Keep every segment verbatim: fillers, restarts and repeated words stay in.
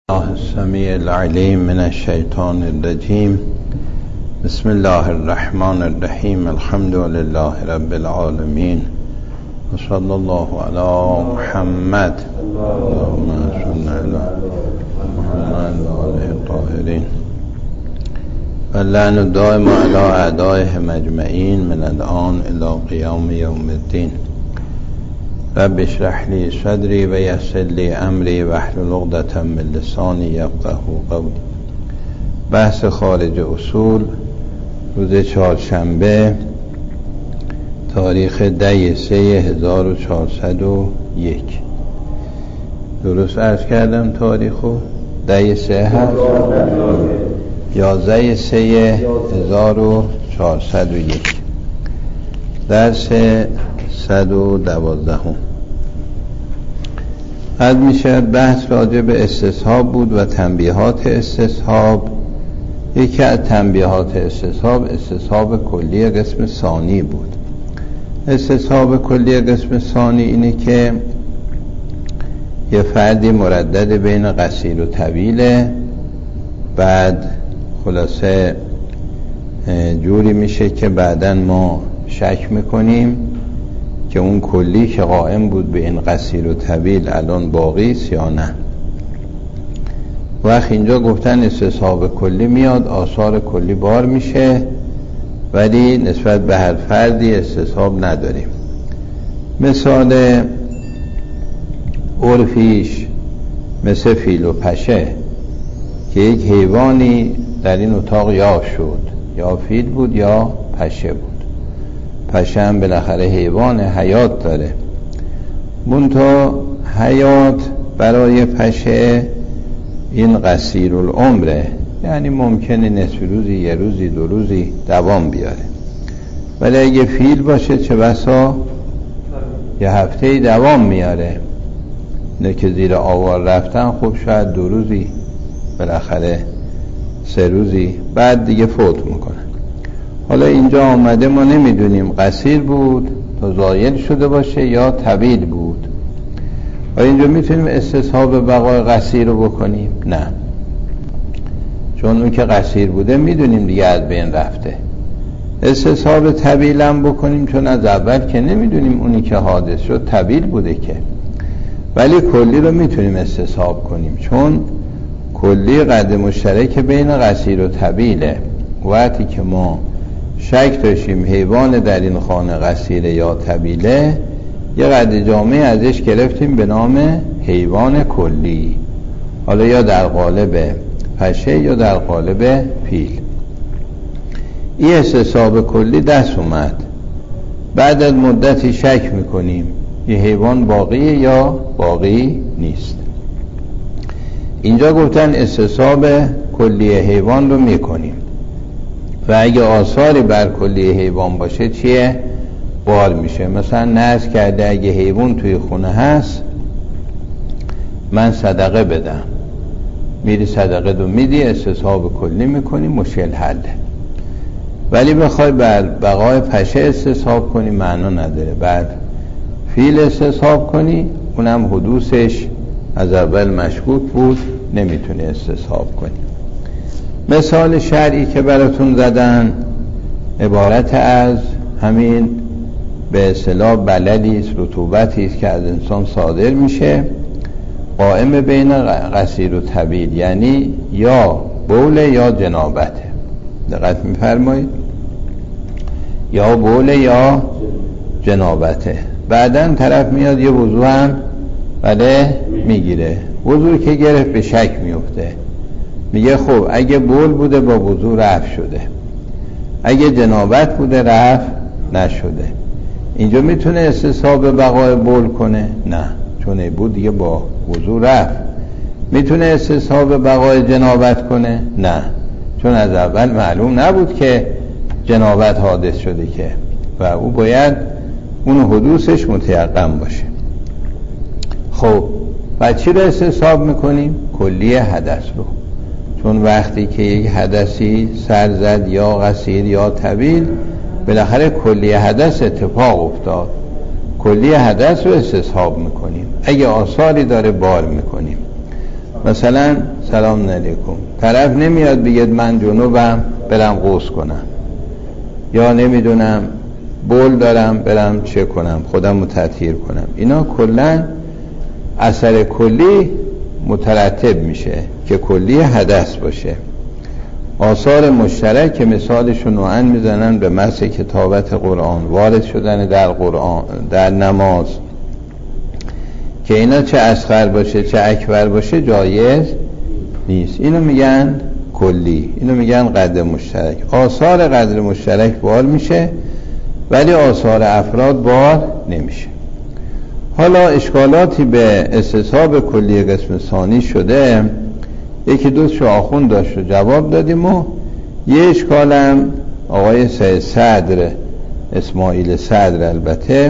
الله السمیع العلیم من الشیطان الرجیم. بسم الله الرحمن الرحیم. الحمد لله رب العالمین و صلی الله علی محمد اللهم صل علی محمد و آله الطاهرین و لعن دائم علی اعدائهم اجمعین من الآن الی قیام یوم الدین. رب اشرح لی صدری و یسر لی امری واحلل عقدة من لسانی یفقهوا قولی. بحث خارج اصول روز چهارشنبه تاریخ ده سه هزار و چهارصد و یک. درست عرض کردم تاریخو؟ ده سه هست یازده سه هزار و چهارصد و یک. درس صد و دوازدهم. از میشه بحث راجع به استصحاب بود و تنبیهات استصحاب. یکی از تنبیهات استصحاب استصحاب کلی قسم ثانی بود. استصحاب کلی قسم ثانی اینه که یه فردی مردد بین قصیر و طویله، بعد خلاصه جوری میشه که بعداً ما شک میکنیم که اون کلی که قائم بود به این قصیر و طویل الان باقی است یا نه. وقت اینجا گفتن استصحاب کلی میاد، آثار کلی بار میشه، ولی نسبت به هر فردی استصحاب نداریم. مثال عرفیش مثل فیل و پشه که یک حیوانی در این اتاق یا شد، یا فیل بود یا پشه بود. پشه هم بالاخره حیوان حیات داره، منتها حیات برای پشه این قصیر العمره، یعنی ممکنه نصف روزی، یه روزی، دو روزی دوام بیاره. ولی اگه فیل باشه چه بسا یه هفته دوام میاره. نه که زیر آوار رفتن خب شاید دو روزی، بالاخره سه روزی، بعد دیگه فوت میکنه. حالا اینجا آمده ما نمیدونیم قصیر بود تا زایل شده باشه یا طویل بود. و اینجا میتونیم استصحاب بقای قصیر رو بکنیم؟ نه، چون اون که قصیر بوده میدونیم دیگه از بین رفته. استصحاب طویل هم بکنیم چون از اول که نمیدونیم اونی که حادث شد طویل بوده که. ولی کلی رو میتونیم استصحاب کنیم چون کلی قد مشترک بین قصیر و طویله. وقتی که ما شک داشتیم حیوان در این خانه قصیره یا طویله، یه قد جامعه ازش گرفتیم به نام حیوان کلی، حالا یا در قالب پشه یا در قالب فیل. این استصحاب کلی دست اومد، بعد از مدتی شک میکنیم یه حیوان باقیه یا باقی نیست. اینجا گفتن استصحاب کلی حیوان رو میکنیم و اگه آثاری بر کلی حیوان باشه چیه؟ بار میشه. مثلا نذر کرده اگه حیوان توی خونه هست من صدقه بدم، میری صدقه دو میدی، استصحاب کلی میکنی، مشکل حله. ولی بخوای بر بقای پشه استصحاب کنی معنا نداره. بعد فیل استصحاب کنی، اونم حدوثش از اول مشکوک بود، نمیتونی استصحاب کنی. مثال شرعی که براتون زدن عبارت از همین به اصطلاح بللی است، رطوبتی است که از انسان صادر میشه، قائم بین قصیر و طویل، یعنی یا بول یا جنابته. دقت میفرمایید؟ یا بول یا جنابته. بعدن طرف میاد یه وضو هم بله میگیره، وضو که گرفت به شک میفته، میگه خب اگه بول بوده با وضو رفع شده، اگه جنابت بوده رفع نشده. اینجا میتونه استصحاب بقای بول کنه؟ نه، چون ای بود دیگه با وضو رفع. میتونه استصحاب بقای جنابت کنه؟ نه، چون از اول معلوم نبود که جنابت حادث شده که، و او باید اون حدوثش متیقن باشه. خب و چی رو استصحاب میکنیم؟ کلی حدث رو. چون وقتی که یک حدثی سر زد یا قصیر یا طویل، بالاخره کلی حدث اتفاق افتاد، کلی حدث رو استصحاب میکنیم. اگه آثاری داره بار میکنیم. مثلا سلام علیکم، طرف نمیاد بگید من جنوبم برم غسل کنم، یا نمیدونم بول دارم برم چه کنم، خودم رو تطهیر کنم. اینا کلا اثر کلی مترتب میشه که کلی حدث باشه. آثار مشترک که مثالشون نوعاً میزنن به مسح کتابت قرآن، وارد شدن در قرآن در نماز، که اینا چه اصغر باشه چه اکبر باشه جایز نیست. اینو میگن کلی، اینو میگن قدر مشترک. آثار قدر مشترک بار میشه ولی آثار افراد بار نمیشه. حالا اشکالاتی به استصحاب کلی قسم ثانی شده، یکی دو تا آخوند داشت و جواب دادیم. و یه اشکالم آقای سید صدر، اسماعیل صدر البته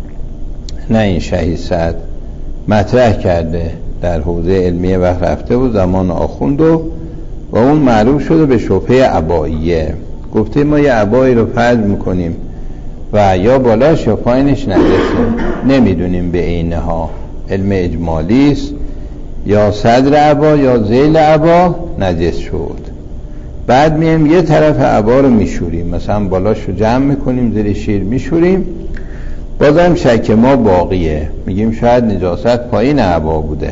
نه این شهید صدر، مطرح کرده در حوزه علمیه وقت رفته و زمان آخوند و و اون معروف شده به شبهه عباییه. گفته ما یه عبایی رو فرض میکنیم و یا بالاش یا پایینش نجسه، نمیدونیم به عینها، علم اجمالی است، یا صدر عبا یا ذیل عبا نجس شد. بعد میایم یه طرف عبا رو میشوریم، مثلا بالاش رو جمع میکنیم زیر شیر میشوریم، بازم شک ما باقیه، میگیم شاید نجاست پایین عبا بوده.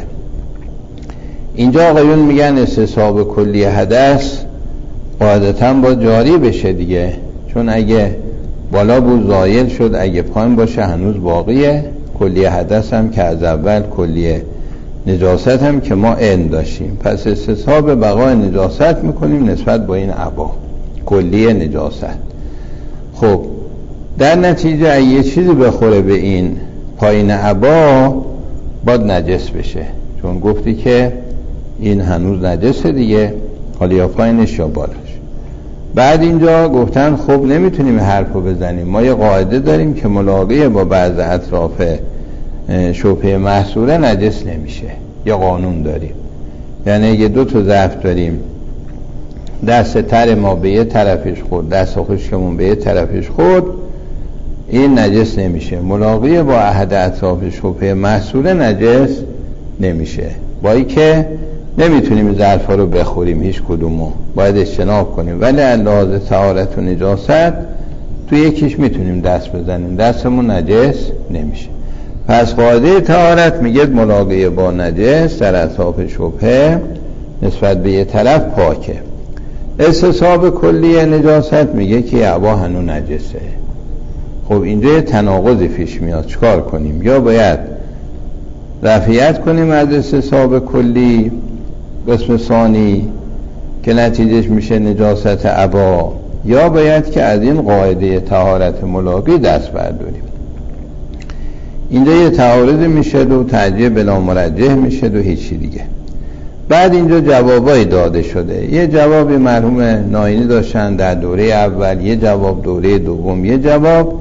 اینجا آقایون میگن استصحاب کلی حدث قاعدتاً با جاری بشه دیگه، چون اگه بالا بود زایل شد، اگه پایین باشه هنوز باقیه. کلی حدث هم که از اول کلی نجاست هم که ما علم داشتیم، پس استصحاب بقای نجاست میکنیم نسبت با این عبا کلی نجاست. خب در نتیجه اگه یه چیزی بخوره به این پایین عبا باید نجس بشه، چون گفتی که این هنوز نجسه دیگه، حالا یا پایینش یا بالاش. بعد اینجا گفتن خب نمیتونیم حرفو بزنیم، ما یه قاعده داریم که ملاقی با بعض اطراف شبهه محصوره نجس نمیشه، یه قانون داریم. یعنی اگه دو تا ظرف داریم، دست تر ما به یه طرفش خورد، دست خشکمون به یه طرفش خورد، این نجس نمیشه. ملاقی با احد اطراف شبهه محصوره نجس نمیشه، با ای که نمیتونیم ظرفا رو بخوریم هیچ کدومو، باید اجتناب کنیم، ولی لحاظ طهارت و نجاست تو یکیش میتونیم دست بزنیم، دستمون نجس نمیشه. پس قاعده طهارت میگه ملاقی با نجس در اطراف شبهه نسبت به یه طرف پاکه. استصحاب کلی نجاست میگه که عبا هنو نجسه. خب اینجا یه تناقضی پیش میاد، چکار کنیم؟ یا باید رفعیت کنیم از استصحاب کلی قسم ثانی که نتیجهش میشه نجاست عبا، یا باید که از این قاعده طهارت ملاقی دست برداریم. اینجا یه تعارض میشه و ترجیح بلا مرجح میشه و هیچی دیگه. بعد اینجا جوابای داده شده، یه جوابی مرحوم ناینی داشتن در دوره اول، یه جواب دوره دوم، یه جواب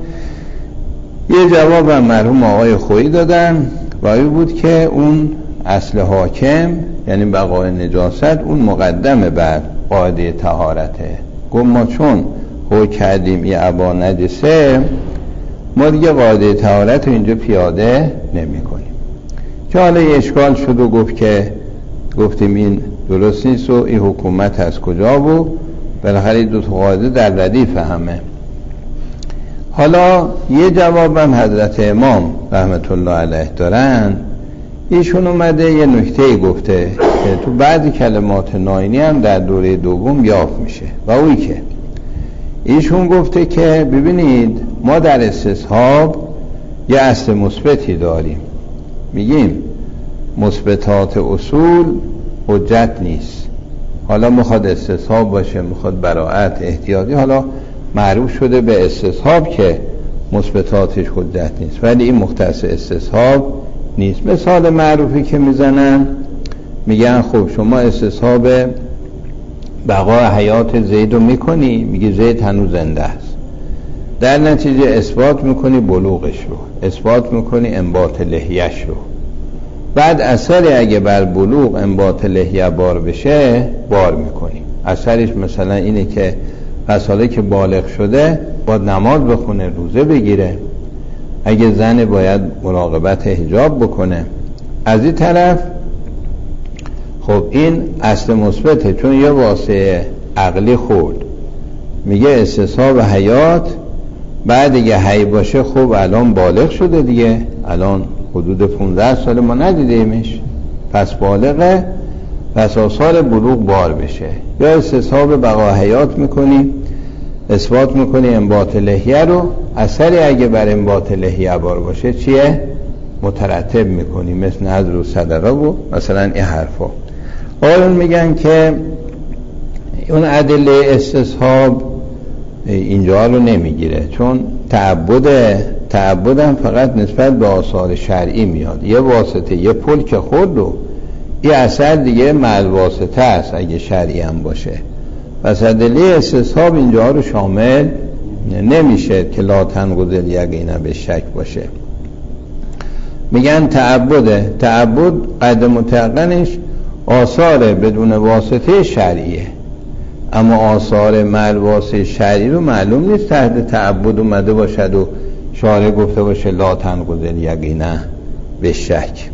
یه جواب هم مرحوم آقای خویی دادن و این بود که اون اصل حاکم یعنی بقای نجاست اون مقدمه بر قاعده طهارته. گفت ما چون حکم کردیم یه عبا نجسه، ما دیگه قاعده طهارت رو اینجا پیاده نمی کنیم. که حالا یه اشکال شد و گفت که گفتیم این درست نیست و این حکومت از کجا بود، بالاخره دو تا قاعده در ردیف همه. حالا یه جوابم حضرت امام رحمت الله علیه دارن، ایشون اومده یه نکته گفته که تو بعضی کلمات ناینی هم در دوره دوم یافت میشه و اوی که ایشون گفته که ببینید ما در استصحاب یه اصل مثبتی داریم، میگیم مثبتات اصول حجت نیست. حالا میخواد استصحاب باشه، میخواد براءت، احتیاطی، حالا معروف شده به استصحاب که مثبتاتش حجت نیست، ولی این مختص استصحاب نیست. مثال معروفی که میزنن میگن خب شما استصحاب بقا حیات زید رو میکنی، میگی زید هنوز زنده است، در نتیجه اثبات میکنی بلوغش رو، اثبات میکنی انبات لحیه‌اش رو، بعد اثری اگه بر بلوغ انبات لحیه بار بشه بار میکنی. اثرش مثلا اینه که پس حالا که بالغ شده باید نماز بخونه، روزه بگیره، اگه زن باید مراقبت حجاب بکنه. از این طرف خب این اصل مثبته، چون یه واسه عقلی خورد، میگه استصحاب حیات، بعد دیگه حی باشه خب الان بالغ شده دیگه، الان حدود پانزده سال ما ندیدیمش، پس بالغه، پس آثار بلوغ بار بشه. یا استصحاب بقا حیات میکنی، اثبات میکنی انبات لحیه رو، اثری اگه بر انبات لحیه بار باشه چیه؟ مترتب میکنی، مثل نظر و صدقه و مثلا این حرفا. آقایون میگن که اون ادله استصحاب اینجا رو نمیگیره، چون تعبد تعبدم فقط نسبت به آثار شرعی میاد. یه واسطه، یه پل که خود رو این اثر دیگه مع واسطه است اگه شرعی هم باشه، پس ادله استصحاب اینجا رو شامل نمیشه که لا تنقض الیقین به شک باشه. میگن تعبده، تعبد قد متقنش آثار بدون واسطه شرعیه، اما آثار مع واسطه شرعی رو معلوم نیست تحت تعبد اومده باشد و شارع گفته باشه لا تنقض الیقین به شک،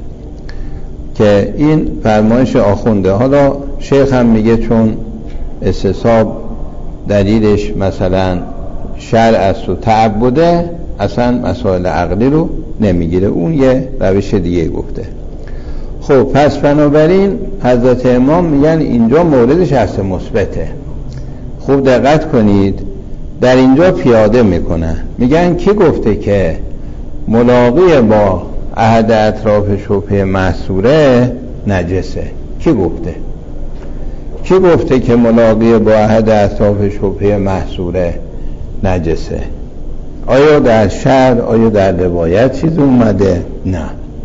که این فرمایش آخونده. حالا شیخ هم میگه چون استصحاب دلیلش مثلا شرع است و تعبده، اصلا مسائل عقلی رو نمیگیره، اون یه روش دیگه گفته. خب پس بنابراین حضرت امام میگن اینجا موردش اصل مثبته. خوب دقت کنید، در اینجا پیاده میکنن، میگن کی گفته که ملاقی با احد اطراف شبهه محصوره نجسه؟ کی گفته؟ کی گفته که ملاقی با احد اطراف شبهه محصوره نجسه؟ آیا در شرع، آیا در روایت چیز اومده؟ نه.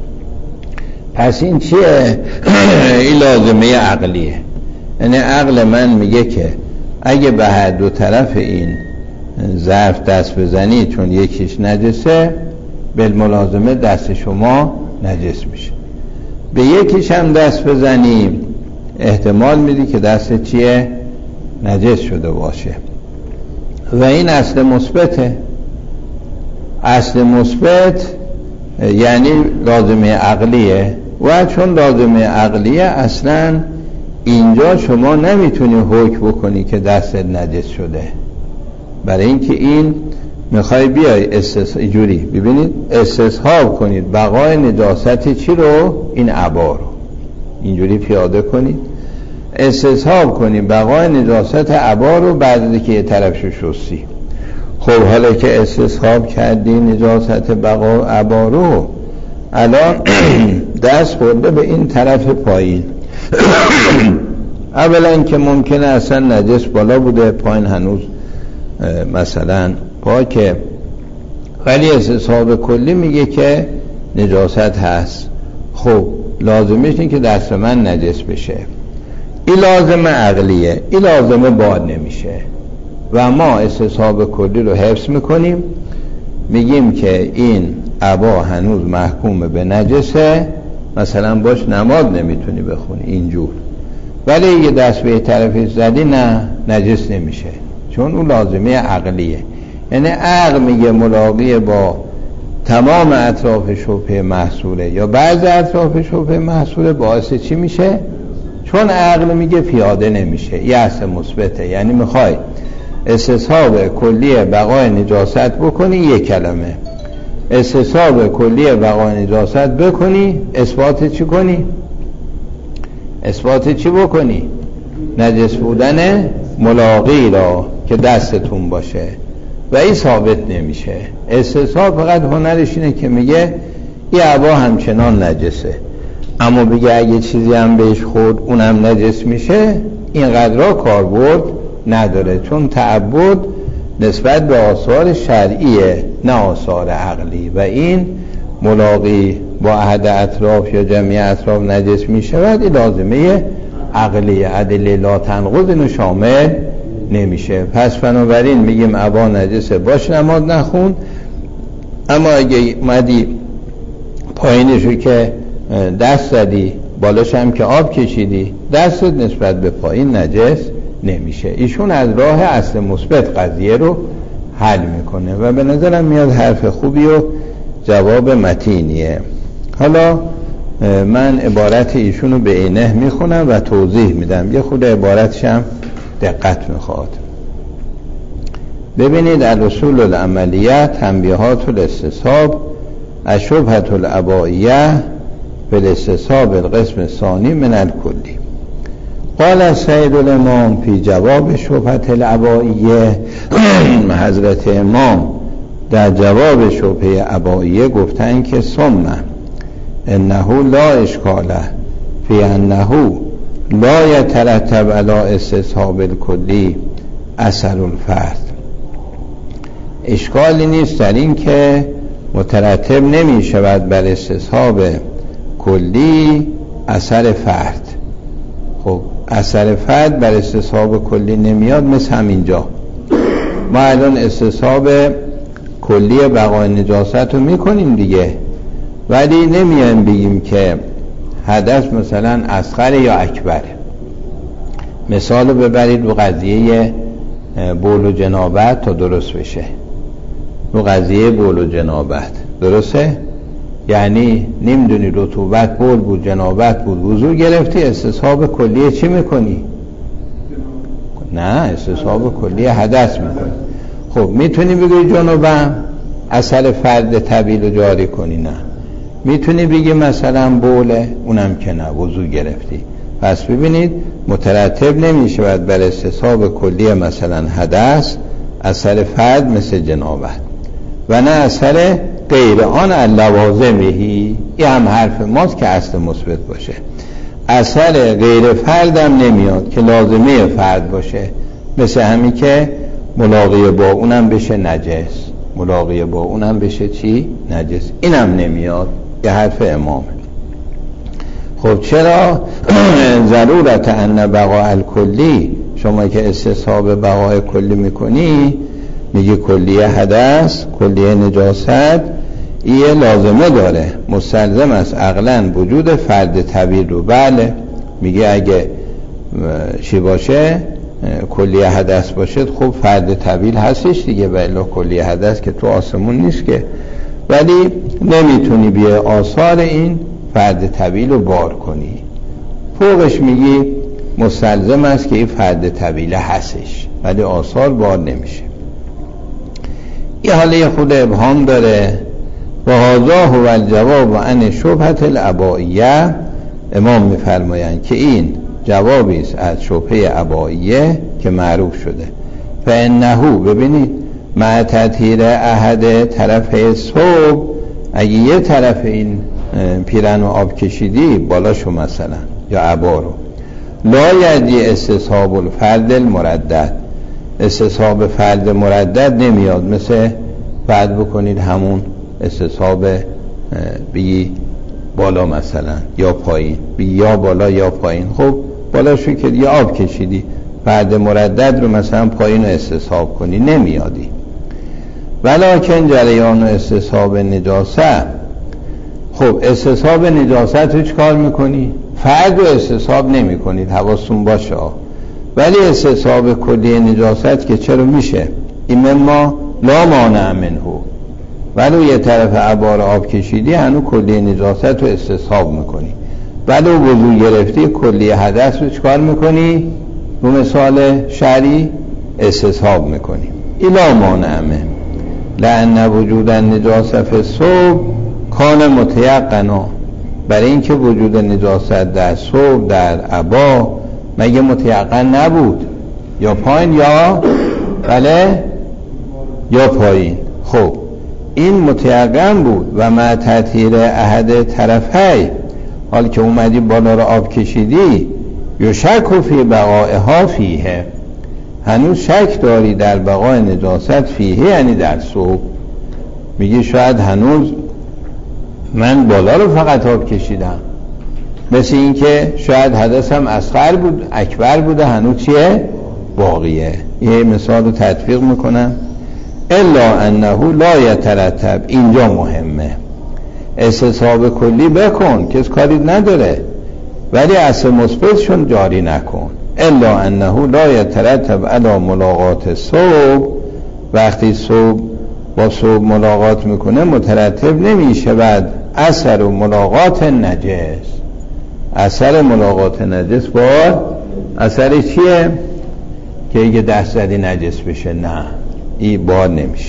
پس این چیه؟ این لازمه عقلیه، یعنی عقل من میگه که اگه به هر دو طرف این ظرف دست بزنی چون یکیش نجسه، بالملازمه دست شما نجس میشه. به یکیش هم دست بزنی احتمال میدی که دست چیه؟ نجس شده باشه. و این اصل مثبته. اصل مثبت یعنی لازمه عقلیه، و چون لازمه عقلیه اصلا اینجا شما نمیتونی حکم بکنی که دست نجس شده، برای اینکه این میخوای بیای استصحاب جوری ببینید استصحاب کنید بقای نجاست چی رو؟ این عبا رو اینجوری پیاده کنید، استصحاب کنید بقای نجاست عبا رو بعد از که یه طرفشو شستی. خب حالا که استصحاب کردی نجاست بقا عبا رو، الان دست خورده به این طرف پایین اولا که ممکنه اصلا نجس بالا بوده، پایین هنوز مثلا پاکه، ولی استصحاب کلی میگه که نجاست هست. خب لازمش اینه که دست من نجس بشه. این لازمه عقلیه، این لازمه باد نمیشه و ما استصحاب کلی رو حفظ میکنیم، میگیم که این عبا هنوز محکوم به نجسه، مثلا باش نماز نمیتونی بخونی اینجور، ولی یه دست به طرفی زدی نه نجس نمیشه، چون اون لازمه عقلیه. یعنی عقل میگه ملاقی با تمام اطراف شبهه محصوله یا بعض اطراف شبهه محصوله باعث چی میشه؟ چون عقل میگه پیاده نمیشه. یه اصل مثبته، یعنی میخوای استصحاب کلی بقای نجاست بکنی، یک کلمه استصحاب کلی بقای نجاست بکنی، اثبات چی کنی؟ اثبات چی بکنی؟ نجس بودن ملاقی را که دستتون باشه، و این ثابت نمیشه. استصحاب فقط هنرش اینه که میگه این عبا همچنان نجسه، اما بگه اگه چیزی هم بهش خورد اونم نجس میشه، اینقدر کاربرد نداره، چون تعبد نسبت به آثار شرعیه نه آثار عقلی، و این ملاقی با احد اطراف یا جمعی اطراف نجس میشود، این لازمه عقلیه، ادله لا تنقض اینو شامل نمیشه. پس بنابراین میگیم عبا نجسه باش نماز نخون، اما اگه اومدی پایینشو که دست زدی بالاش هم که آب کشیدی، دستت نسبت به پایین نجس نمیشه. ایشون از راه اصل مثبت قضیه رو حل میکنه و به نظرم میاد حرف خوبی و جواب متینیه. حالا من عبارت ایشونو به عینه میخونم و توضیح میدم، یه خود عبارتشم دقت میخواد. ببینید الاصول العملیه تنبیهات الاستصحاب الشبهة العبائیه بالاستصحاب القسم الثانی من الکلی. قال سید الامام فی جواب شبهة العبائیه حضرت امام در جواب شبهه عبائیه گفتن که ثم انه لا اشکال فی انه لا یترتب علی استصحاب الکلی اثر الفرد. اشکالی نیست در این که مترتب نمی شود بر استصحاب کلی اثر فرد. خب اثر فرد بر استصحاب کلی نمیاد، مثل همینجا ما الان استصحاب کلی بقای نجاست رو میکنیم دیگه، ولی نمیایم بگیم که حدث مثلا اصغر یا اکبر. مثال رو ببرید رو قضیه بول و جنابت تا درست بشه. رو قضیه بول و جنابت درسته؟ یعنی نمیدونی رطوبت بول بود، جنابت بود، وضو گرفتی، استصحاب کلیه چی میکنی؟ نه، استصحاب کلیه حدث میکنی. خب میتونی بگی جنوبم اثر فرد طبیل رو جاری کنی؟ نه. میتونی بگی مثلا بوله، اونم که نه، وضو گرفتی. پس ببینید مترتب نمیشه باید بر استصحاب کلیه مثلا حدث اثر فرد مثل جنابت، و نه اثر غیر آن اللوازمهی. این هم حرف ماست که اصل مثبت باشه. اثر غیر فرد هم نمیاد که لازمه فرد باشه، مثل همین که ملاقی با اونم بشه نجس، ملاقی با اونم بشه چی؟ نجس. اینم نمیاد، یه حرف امامه. خب چرا ضرورت ان بقاء الکلی، شما که استصحاب بقاء کلی میکنی میگی کلیه حدث کلیه نجاست، یه لازمه داره، مستلزم است عقلاً وجود فرد طبیل رو. بله میگه اگه چی باشه کلیه حدث باشه، خب فرد طبیل هستش دیگه، ولی کلیه حدث که تو آسمون نیست که. ولی نمیتونی بیا آثار این فرد طبیل رو بار کنی. فوقش میگی مستلزم است که این فرد طبیل هستش، ولی آثار بار نمیشه. این حاله خود ابهام داره. و هذا هو الجواب عن شبهة العبائیه. امام میفرمایند که این جوابی است از شبهه عبائیه که معروف شده. فانه، ببینید، مع تطهیر احد طرف صوب، اگه یه طرف این پیرن و آب کشیدی بالاشو مثلا یا عبا رو، لا یدی استصحاب الفرد المردد، استصحاب فرد مردد نمیاد. مثل بعد بکنید همون استصحاب بگی بالا مثلا یا پایین، بگی یا بالا یا پایین. خب بالاشو که یا آب کشیدی، فرد مردد رو مثلا پایین رو استصحاب کنی، نمیادی. ولکن جریان و استصحاب نجاست، خب استصحاب نجاست رو چه کار میکنی؟ فرد رو استصحاب نمی کنید، حواستون باشه. ولی استصحاب کلی نجاست که چرا میشه؟ این ما لا مانع منه، ولو یه طرف عبار آب کشیدی هنو کلی نجاست رو استصحاب میکنی. ولو وضو گرفتی کلی حدث رو چکار میکنی؟ رو مثال شرعی استصحاب میکنی. الا مانع منه لأن وجود النجاست فی الصوب کان متیقنا، برای اینکه وجود نجاست در صوب در عبا مگه متیقن نبود؟ یا پایین یا بله یا پایین. خب این متیقن بود. و مع تطهیر احد طرفی، حال که اومدی بالا رو آب کشیدی، یشک فی بقائها فیه، هنوز شک داری در بقای نجاست فیه، یعنی در صوب. میگی شاید هنوز من بالا رو فقط آب کشیدم، مثل این که شاید حدثم اصغر بود اکبر بوده، هنوز چیه؟ باقیه. یه مثال رو تطبیق میکنم. الا انه لا یترتب، اینجا مهمه. استصحاب کلی بکن، کس کاری نداره، ولی اصل مثبتشون جاری نکن. الا انه لا یترتب علی ملاقات صوب، وقتی صوب با صوب ملاقات میکنه مترتب نمیشه بعد اثر و ملاقات نجس، اثر ملاقات نجس با اثر چیه؟ که اگه دست زدی نجس بشه، نه این بار نمیشه.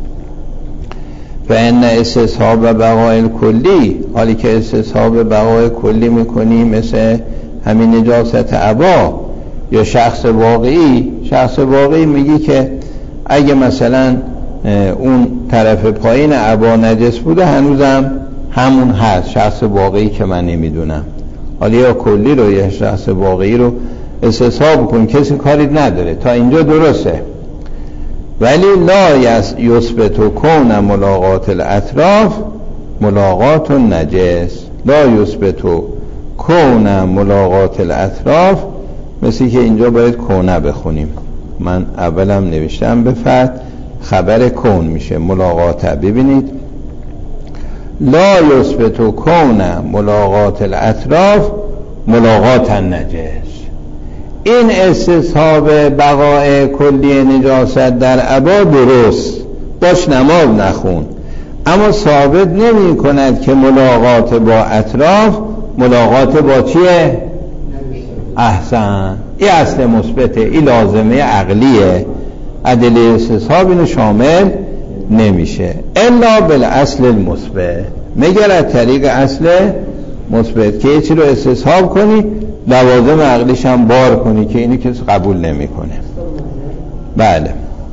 فإن استصحاب بقای کلی، حالی که استصحاب بقای کلی میکنی مثل همین نجاست عبا یا شخص واقعی. شخص واقعی میگی که اگه مثلا اون طرف پایین عبا نجس بوده هنوزم همون هست، شخص واقعی که من نمیدونم. حالا یا کلی رو یا شخص واقعی رو استصحاب کن، کسی کاری نداره، تا اینجا درسته. ولی لا یثبت کون ملاقات الاطراف ملاقات نجس، لا یثبت کون ملاقات الاطراف، مثل که اینجا باید کونه بخونیم. من اولم نوشتم به فتح، خبر کون میشه ملاقات. ببینید لا یثبت کون ملاقات الاطراف ملاقات نجس. این استصحاب بقای کلی نجاست در عبا درست باش، نماز نخون، اما ثابت نمی کند که ملاقات با اطراف ملاقات با چیه؟ احسن. این اصل مثبته، این لازمه عقلیه، ادله استصحاب اینو شامل نمیشه الا بالاصل المثبت، مگر از طریق اصل مثبت که چی رو استصحاب کنی لوازم عقلیش هم بار کنی که اینو کسی قبول نمیکنه. بله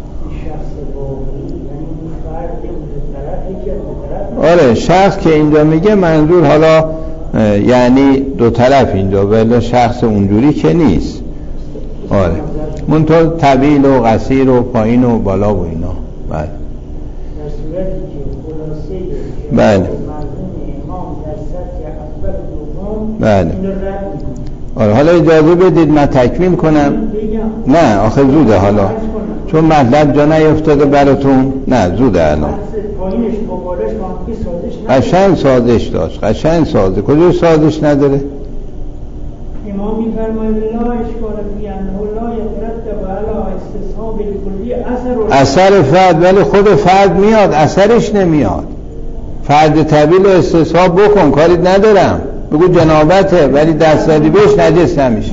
آره، شخص که اینجا میگه منظور حالا یعنی دو طرف اینجا، ولی شخص اونجوری که نیست. آره منطور طویل و قصیر و پایین و بالا و اینا. بله در صورتی که خلاصه بله مرحوم امام در سطح اول دوم بله این رو رد می‌کنه. آره حالا اجازه بدید من تکمیل کنم. نه آخه زوده حالا چون مطلب جا نیفتاده براتون. نه زوده الان. پایینش با بالاش با هم که سازش نداره. قشنگ سازش داشت، قشنگ سازه. کجا سازش نداره؟ امام می‌فرماید لا اشکال فی انه لا یترتب علی استصحاب الکلی اثر اثر فرد، ولی خود فرد میاد اثرش نمیاد. فرد طویل استصحاب بکن، کاری ندارم، بگو جنابته ولی دست زدی بهش نجس نمیشه.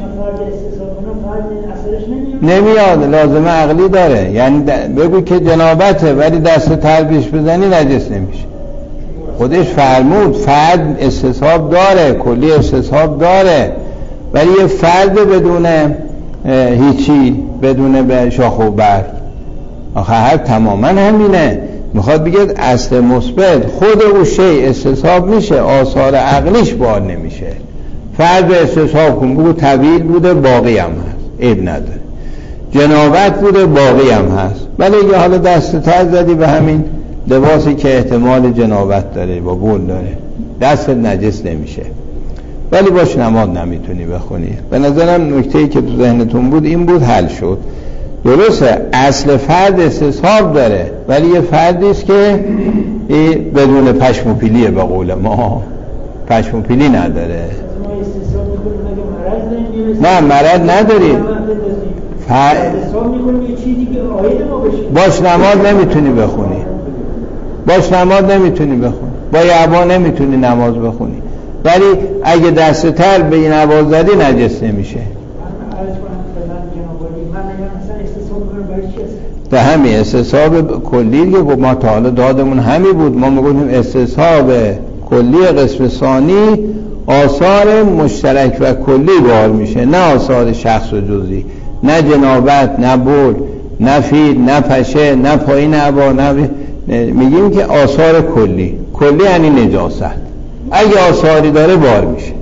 نمیاد، لازمه عقلی داره، یعنی بگو که جنابته ولی دست تربیش بزنی نجس نمیشه. خودش فرمود فرد استصحاب داره، کلی استصحاب داره، ولی یه فرد بدون هیچی، بدون به شاخ و برگ. آخه هر تماما همینه. میخواد بگید اصل مثبت خود او شیء استصحاب میشه، آثار عقلیش بار نمیشه. فرد استصحاب کن، بگو طویل بوده باقی هم هست، عیب نداره. جنابت بوده باقی هم هست، ولی اگه حالا دست تر زدی به همین لباسی که احتمال جنابت داره با بول داره، دست نجس نمیشه، ولی باش نماز نمیتونی بخونی. به نظرم نکته‌ای که تو ذهنتون بود این بود، حل شد. درسته اصل فرد استصحاب داره، ولی یه فردی است که بدون پشم و پیلیه، به قول ما پشم و پیلی نداره. نه مرض نداری، فر... باش نماز نمیتونی بخونی، باش نماز نمیتونی بخونی، با یعبا نمیتونی نماز بخونی، ولی اگه دست تر به این نواز زدی نجس نمیشه. به همین استصحاب کلی که ما تا حالا دادمون همی بود، ما میگفتیم استصحاب کلی قسم ثانی آثار مشترک و کلی بار میشه، نه آثار شخص و جزئی، نه جنابت، نه بول، نه فیل، نه پشه، نه پایین عبا، نه میگیم که آثار کلی. کلی یعنی نجاست، اگه آثاری داره بار میشه.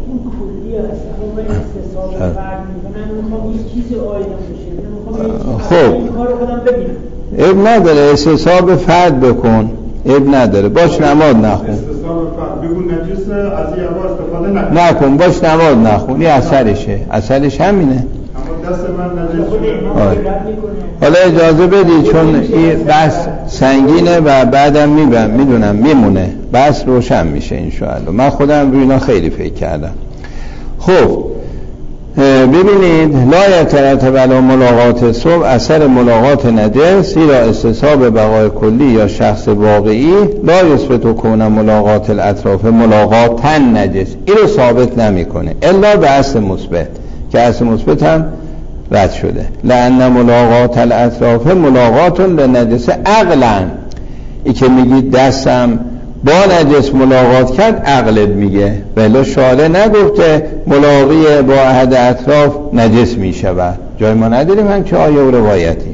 خب اب نداره، استصحاب فرد بکن، اب نداره، باش نماز نخون، استصحاب فرد بگو نجس از این عبا استفاده نکن، نکن باش نماز نخون، این اثرشه، اثرش همینه. اما دست من نجس شده. حالا اجازه بدید چون این بحث سنگینه و بعدم میبرم میدونم میمونه، بحث روشن میشه انشاءالله. من خودم روی اینا خیلی فکر کردم. خب ببینید لا یترتب علی ملاقات صبح اثر ملاقات نجس زیرا استصحاب بقای کلی یا شخص واقعی لا یثبت کون ملاقات الاطراف ملاقات نجس، این رو ثابت نمیکنه الا به اصل مثبت که اصل مثبت هم رد شده. لأن ملاقات الاطراف ملاقات لنجس عقلا، ای که میگید دستم با نجس ملاقات کرد عقلت میگه، ولی شارع نگفته ملاقی با احد اطراف نجس میشود. جای ما نداریم هم که آیه و روایتی.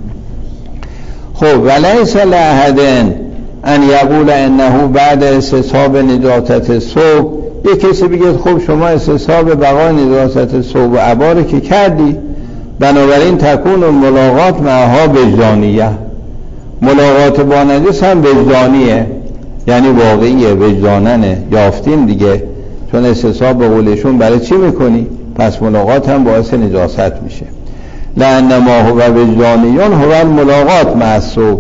خب ولیس لأحد ان یقول انه بعد استصحاب نجاست صبح، یک کسی بگه خب شما استصحاب بقای نجاست صبح و عباره که کردی، بنابراین تکون ملاقات معها وجدانیه، ملاقات با نجس هم وجدانیه، یعنی واقعیه، وجداننه، یافتین دیگه، چون استصحاب به قولشون برای چی میکنی؟ پس ملاقات هم باعث نجاست میشه. لأن ما هو وجدانیون هو الملاقات مع صبح.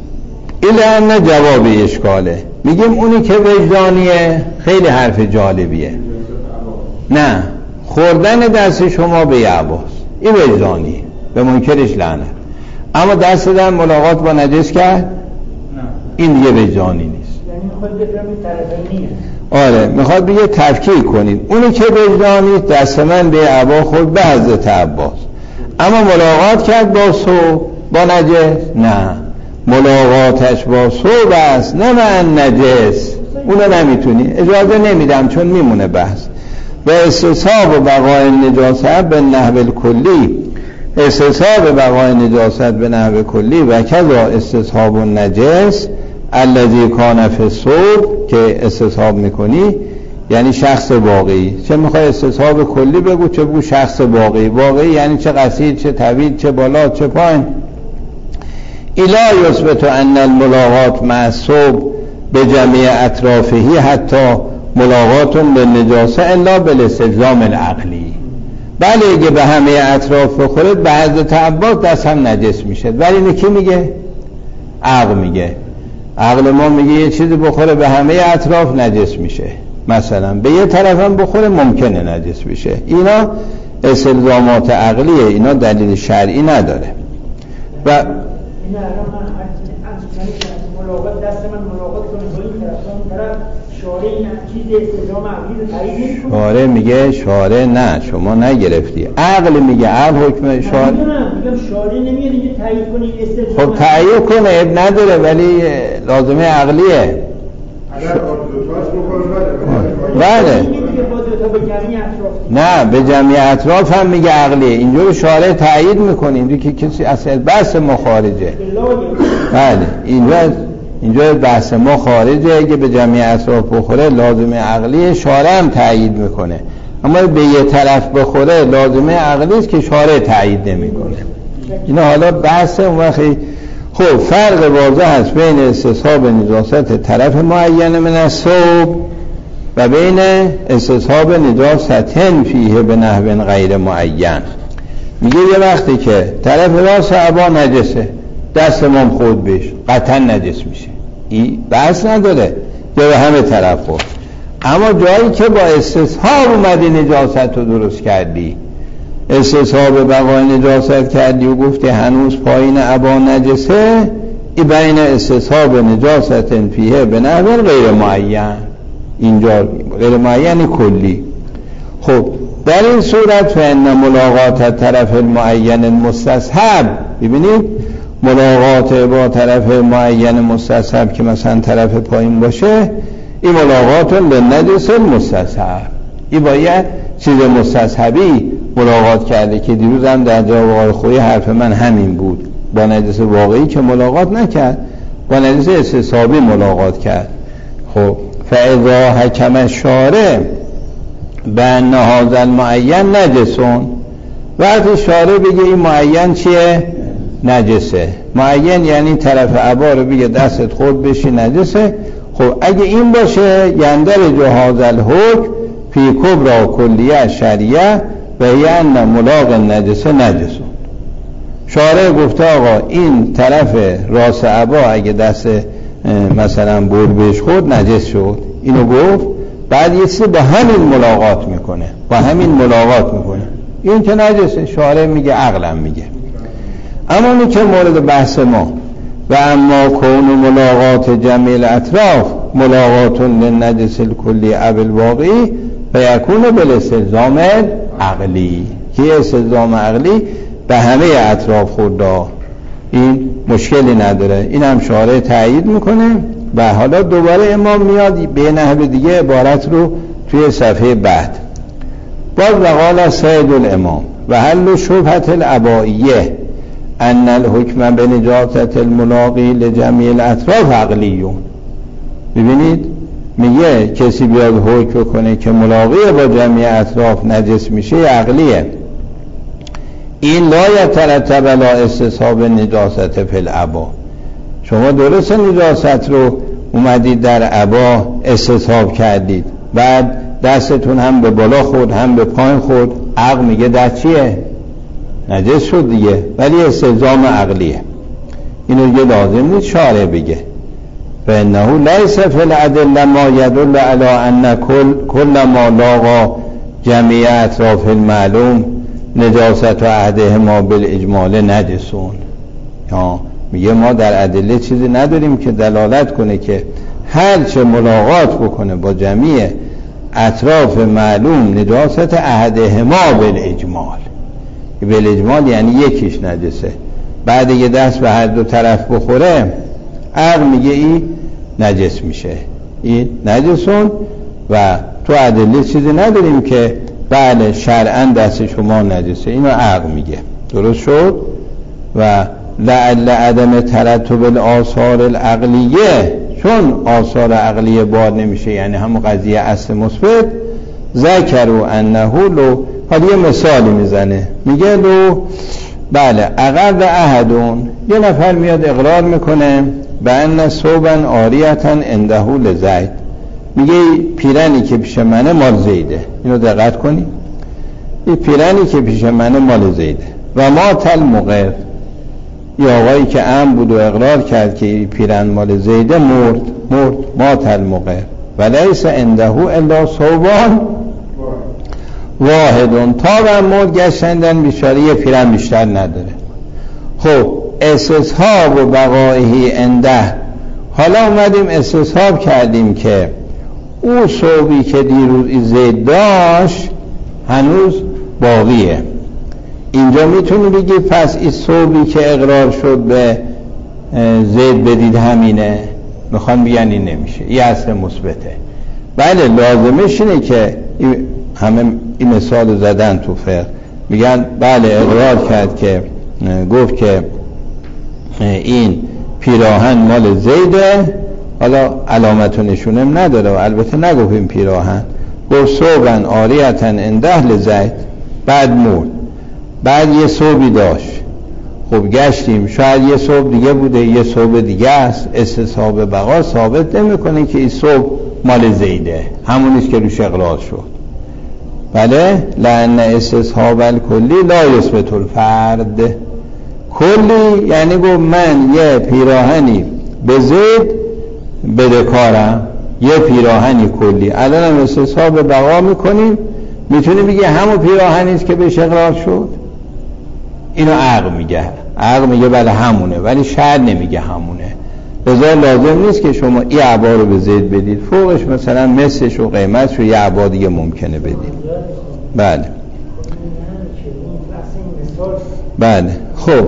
این ان جواب اشکاله، میگیم اونی که وجدانیه خیلی حرف جالبیه. نه، خوردن دست شما به عباس این وجدانیه، به منکرش لعنت. اما دست دادن ملاقات با نجس کرد این دیگه وجدانی نیست. یعنی میخواد بفهمید طرفینیه. آره، میخواد بگه تفکیک کنید. اونی که وجدانی دست من به عبا خود به حضرت عباس، اما ملاقات کرد با صبح با نجس نه، ملاقاتش با صبح است نه من نجس. اونو نمیتونی، اجازه نمیدم چون میمونه بحث. و استصحاب و بقای نجاست به نحو کلی، استصحاب بقای نجاست به نحو کلی و کذا استصحاب النجس الذی کان فی الصبح که استصحاب میکنی یعنی شخص واقعی. چه میخوای استصحاب کلی بگو چه بگو شخص واقعی. واقعی یعنی چه قصیر چه طویل چه بالا چه پایین. الا یثبت ان الملاقات مع الصبح به جمیع اطرافهی حتی ملاقات بالنجاسه الا بالاستلزام العقلی. بله اگه به همه اطراف بخوره به حضرت عباس دست هم نجس میشه، ولی اینو کی میگه؟ عقل میگه. عقل ما میگه یه چیزی بخوره به همه اطراف نجس میشه، مثلا به یه طرف هم بخوره ممکنه نجس بشه. اینا استلزامات عقلیه، اینا دلیل شرعی نداره. و این الان من از ملاقات دست من ملاقات کنه با این طرف اون طرف شارع این چیز استلزام عقلی رو تایید نمی‌کنه. شارع میگه شارع نه شما نگرفتی، عقل میگه عقل حکم شارع. میگم شارع نمیاد اینجا تایید کنه استلزام. خب تایید کنه اب نداره ولی لازمه عقلیه. اگر دوتاش بخوره بله نه به جمعی اطراف هم میگه عقلیه. اینجور شارع تایید میکنه اینجور که کسی اصل بحث ما خارجه. بله اینجا اینجا بحث ما خارجه، اگه به جمعی اطراف بخوره لازمه عقلیه، شارع هم تایید میکنه. اما به یه طرف بخوره لازمه عقلی است که شارع تایید نمیکنه. اینا حالا بحث اون وقتی. خب فرق واضح هست بین استصحاب نجاست طرف معین من الصبح و بین استصحاب نجاست فیه به نحو غیر معین. میگه یه وقتی که طرف راست عبا نجسه دست ما خود بهش قطعا نجس میشه، این بحث نداره یا به همه طرف خود. اما جایی که با استصحاب اومدی نجاست رو درست کردی، استصحاب بقای نجاست کردی و گفتی هنوز پایین عبا نجسه، ای بین استصحاب نجاست فیه به نحو غیر معین. اینجا غیر معین کلی. خب در این صورت فإن ملاقات طرف المعین المستصحب، ببینید ملاقات با طرف معین مستصحب که مثلا طرف پایین باشه، این ملاقات للنجس المستصحب، این باید چیز مستصحبی ملاقات کرده که دیروز هم در جواب آقای خویی حرف من همین بود. با نجس واقعی که ملاقات نکرد، با نجس استصحابی ملاقات کرد. خب فاذا حکم الشارع بأن هذا المعین نجسون، وقتی شارع بگه این معین چیه؟ نجسه. معین یعنی طرف عبا رو بگه دستت خورد بشی نجسه. خب اگه این باشه یندر جهاز الحکم فی کبرا کلیه شریعه و یعنی ملاق نجسه نجسون. شارع گفته آقا این طرف راس عبا اگه دست مثلا برد بهش خورد نجس شد، اینو گفت. بعد یه چیزی با همین ملاقات میکنه، با همین ملاقات میکنه این که نجسه، شارع میگه، عقلم میگه. اما این که مورد بحث ما و اما کون ملاقات جمعی الاطراف ملاقات للنجس الکلی او الواقعی و یکون بالاستلزام عقلی، که استلزام عقلی به همه اطراف خورده، این مشکلی نداره. این هم شارع تأیید میکنه. و حالا دوباره امام میاد به نحو دیگه عبارت رو توی صفحه بعد باز وقال سید الامام و حل شبهت الابائیه ان الحکم به نجاست الملاقی لجمعی الاطراف عقلیون. ببینید میگه کسی بیاد حکم کنه که ملاقی با جمعی اطراف نجس میشه عقلیه. این لا یترتب علی استصحاب نجاست فی الابا. شما درست نجاست رو اومدید در ابا استصحاب کردید، بعد دستتون هم به بالا خورد هم به پایین خورد، عقل میگه دست چیه؟ نجس شد دیگه، ولی استلزام عقلیه. اینو یه لازم نیست شارع بگه. فانه لیس فی الادله ما یدل علی ان کل کل ما لاقا جمعی اطراف المعلوم نجاست و عهدهما بالاجمال نجسون. یا میگه ما در ادله چیزی نداریم که دلالت کنه که هر چه ملاقات بکنه با جمعی اطراف معلوم نجاست عهدهما بالاجمال. بالاجمال یعنی یکیش نجسه، بعد یه دست به هر دو طرف بخوره عقل میگه این نجس میشه، این نجسون. و تو ادله چیزی نداریم که بله شرعاً دست شما نجسه، اینو عقل میگه. درست شد؟ و لعل عدم ترتب الاثار العقلیه، چون آثار عقلیه بار نمیشه، یعنی همون قضیه اصل مثبت. ذکروا انه لو، حالا یه مثالی میزنه، میگه لو بله اقر احدون، یه نفر میاد اقرار میکنه به ان ثوبا عاریتا عنده لزید، میگه پیرنی که پیش منه مال زیده. اینو دقت کنی، این پیرنی که پیش منه مال زیده. و ما تل مقر، یا آقایی که ام بود و اقرار کرد که پیرن مال زیده مرد مرد ما تل مقر و لیس عنده الا ثوبان واحدون. تا و مرد گشتندن بیچاره یه پیرن بیشتر نداره. خب استصحاب و بقایه عنده، حالا اومدیم استصحاب کردیم که او ثوبی که دیروز زید داشت هنوز باقیه. اینجا میتونی بگی پس این ثوبی که اقرار شد به زید بدید همینه، میخوان بگن این نمیشه، این اصل مثبته. بله لازمش اینه که همه این مثال زدن تو فقه، میگن بله اقرار کرد که گفت که این پیراهن مال زیده، حالا علامت و نشونم نداره و البته نگفت این پیراهن، گفت ثوبن عاریتا عنده لزید، بعد مرد، بعد یه ثوبی داشت. خب گشتیم شاید یه ثوب دیگه بوده، یه ثوب دیگه است، استصحاب بقا ثابت نمیکنه که این ثوب مال زیده، همونیست که روش اقرار شد. بله لأن استصحاب الکلی لا یثبت الفرد. کلی یعنی گفت من یه پیراهنی به زید بدهکارم، یه پیراهنی کلی، الان هم استصحاب بقا میکنیم، میتونی بگی همون پیراهنیست که بهش اقرار شد. اینو عقل میگه، عقل میگه بله همونه، ولی شرع نمیگه همونه. لذا لازم نیست که شما این عبا رو به زید بدید، فوقش مثلا مثلش و قیمتش رو یه عبا دیگه ممکنه بدید. بله بله خب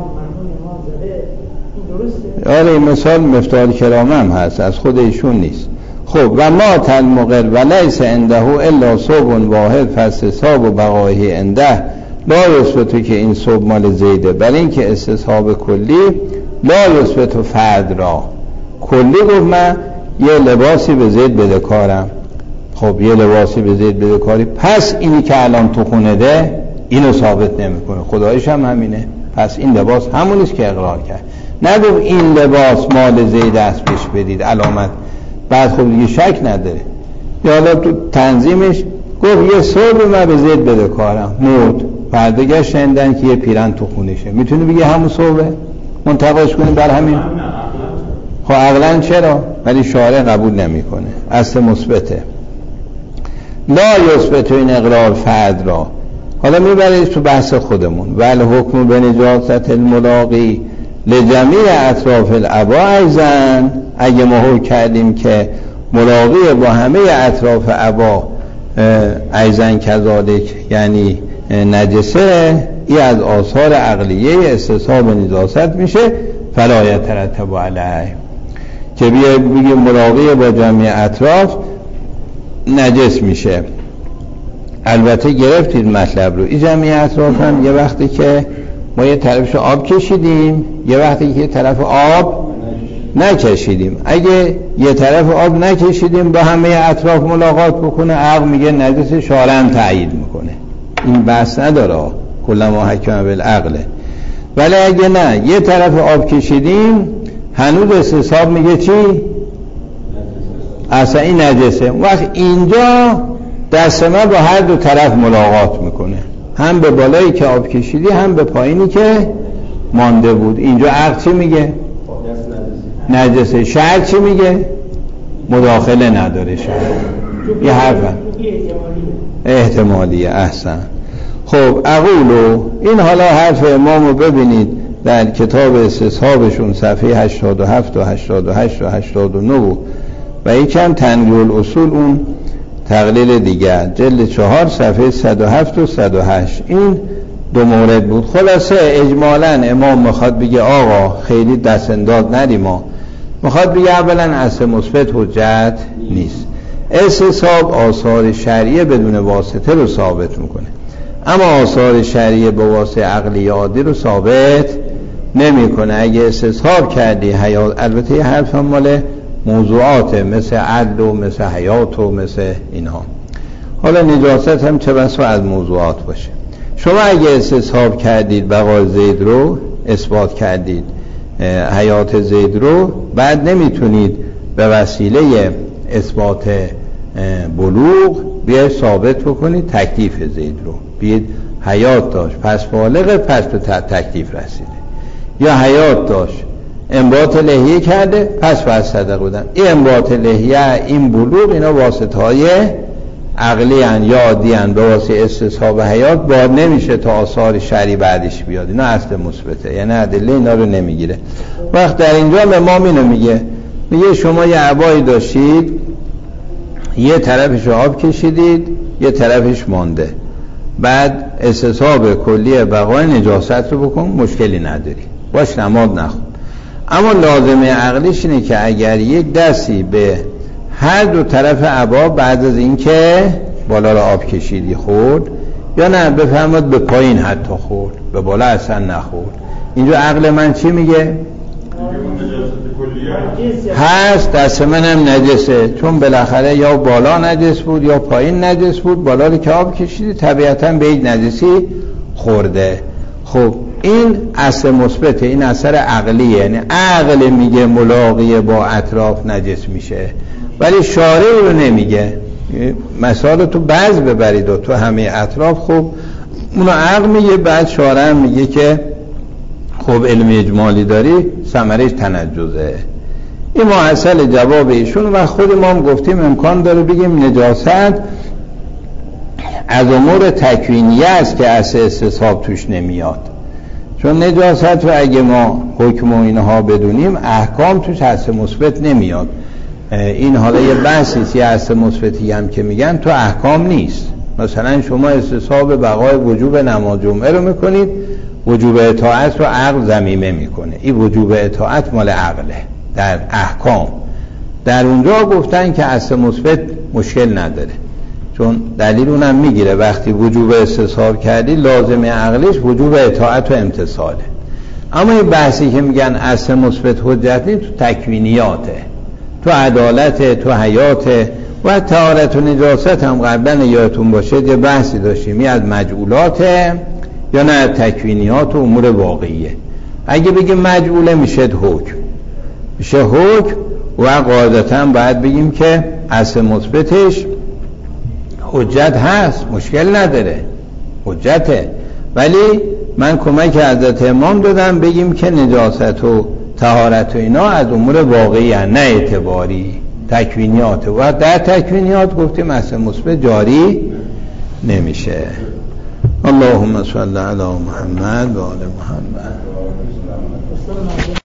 آره این مثال مفتاح کرام هم هست، از خود ایشون نیست. خب و ما تل مقر و لیس عنده الا ثوب واحد فاستصحاب و بقایه عنده لا یثبت که این ثوب مال زیده، بل این که استصحاب کلی لا یثبت فرد را. کلی گفت من یه لباسی به زید بدهکارم، خب یه لباسی به زید بدهکاری، پس اینی که الان تو خونه ده اینو ثابت نمیکنه، خدایش هم همینه، پس این لباس همونیست که اقرار کرد. نگفت این لباس مال زید است پیش بدید علامت، بعد خب دیگه شک نداره. یا حالا تو تنظیمش گفت یه ثوب من به زید بدهکارم، مرد، فردا گشتن که یه پیرن تو خونشه، میتونی بگی همون ثوبه منتقاش کنی بر همین؟ خب عقلاً چرا؟ ولی شارع قبول نمیکنه، اصل مثبته. لا یثبت این اقرار فرد را. حالا میبرید تو بحث خودمون. ول حکم به نجاست الملاقی لجمیع اطراف العبا ایزن، اگه ما حکم کردیم که ملاقی با همه اطراف عبا ایزن کذالک یعنی نجسه، ای از آثار عقلیه استصحاب نجاست میشه، فلا یترتب علیه، که بیه بگیم ملاقی با جمعی اطراف نجس میشه. البته گرفتید مطلب رو. این جمعی اطراف هم یه وقتی که ما یه طرفش آب کشیدیم، یه وقتی که یه طرف آب نکشیدیم. اگه یه طرف آب نکشیدیم با همه اطراف ملاقات بکنه، عقل میگه نجس، شارع هم تأیید میکنه، این بحث نداره، کلا ما حکم بالعقله. ولی اگه نه یه طرف آب کشیدیم، هنوز استصحاب میگه چی؟ اصلا این نجسه. وقت اینجا دست ما با هر دو طرف ملاقات میکنه، هم به بالایی که آب کشیدی هم به پایینی که مانده بود. اینجا عقل چی میگه؟ نجسه. شرع چی میگه؟ مداخله نداره شرع. یه حرف احتمالیه. احسن. خب اقولو، این حالا حرف امامو ببینید در کتاب استصحابشون صفحه هشتاد و هفت و هشتاد و هشت و هشتاد و نه و یکم تنقیح الاصول اون تقلیل دیگر جلد چهار صفحه صد و هفت و صد و هشت. این دو مورد بود. خلاصه اجمالا امام میخواد بگه آقا خیلی دست انداز ندیم، ما میخواد بگه اولا اصل مثبت حجت نیست، استصحاب آثار شرعیه بدون واسطه رو ثابت میکنه، اما آثار شرعیه با واسطه عقلی عادی رو ثابت نمیکنه. اگه استصحاب کردی حیات، البته یه حرف هم مال موضوعاته مثل عدل و مثل حیات و مثل اینها، حالا نجاست هم چه بسا از موضوعات باشه. شما اگه استصحاب کردید بقای زید رو، اثبات کردید حیات زید رو، بعد نمیتونید به وسیله اثبات بلوغ بیاید ثابت بکنید تکلیف زید رو، بیاید حیات داشت پس بالغ پس به تکلیف رسیده، یا حیات داشت انبات لحیه کرده پس پس صدق بودن. این انبات لحیه، این بلوغ، اینا واسطه های عقلی هن یا عادی هن، به واسطه استصحاب حیات بار نمیشه تا آثار شرعی بعدش بیاد. اینا اصل مثبته، یعنی ادله اینا رو نمیگیره. وقت در اینجا امام اینو میگه، میگه شما یه عبایی داشتید، یه طرفش آب کشیدید یه طرفش مانده، بعد استصحاب کلی بقای نجاست رو بکن، مشکلی نداری، باش نماز نخون. اما لازمه عقلیش اینه که اگر یک دستی به هر دو طرف عبا بعد از اینکه بالا رو آب کشیدی خورد، یا نه بفرماد به پایین حتی خورد، به بالا اصلا نخورد، اینجا عقل من چی میگه؟ هست دست منم نجسه، چون بالاخره یا بالا نجس بود یا پایین نجس بود، بالا رو که آب کشیدی طبیعتا به یک نجسی خورده. خب این اصل مثبته، این اثر عقلیه، یعنی عقل میگه ملاقی با اطراف نجس میشه، ولی شارع رو نمیگه. مثال تو بعض ببرید و تو همه اطراف، خب اونو عقل میگه، بعد شارع میگه که خب علم اجمالی داری ثمرش تنجزه. این محصل جواب ایشون. و خود ما هم گفتیم امکان داره بگیم نجاست از امور تکوینیه است که اصل استصحاب توش نمیاد، چون نجاست و اگه ما حکم و اینها بدونیم احکام توش اصل مثبت نمیاد. این حالا یه بحثی یه اصل مثبتی هم که میگن تو احکام نیست. مثلا شما استصحاب بقای وجوب نماز جمعه رو میکنید، وجوب اطاعت رو عقل ضمیمه میکنه، این وجوب اطاعت مال عقله در احکام. در اونجا گفتن که اصل مثبت مشکل نداره، چون دلیل اونم میگیره وقتی وجوب استصحاب کردی لازمه عقلش وجوب اطاعت و امتثاله. اما این بحثی که میگن اصل مثبت حجت نیست تو تکوینیاته، تو عدالت، تو حیات و طهارت و نجاست هم قبلا یادتون باشه یه بحثی داشتیم، این از مجعولاته یا نه تکوینیات و امور واقعیه. اگه بگیم مجعوله میشه حکم، میشه حکم و قاعدتا باید بگیم که اصل مثبتش حجت هست، مشکل نداره، حجته. ولی من کمک حضرت امام دادم بگیم که نجاست و طهارت و اینا از امور واقعی هست، نه اعتباری، تکوینیات. و در تکوینیات گفتیم اصل مثبت جاری نمیشه. اللهم صل علی محمد و آل محمد.